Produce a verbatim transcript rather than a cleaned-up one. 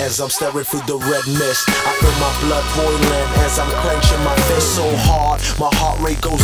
as I'm staring through the red mist. I feel my blood boiling as I'm clenching my fist so hard. My heart rate goes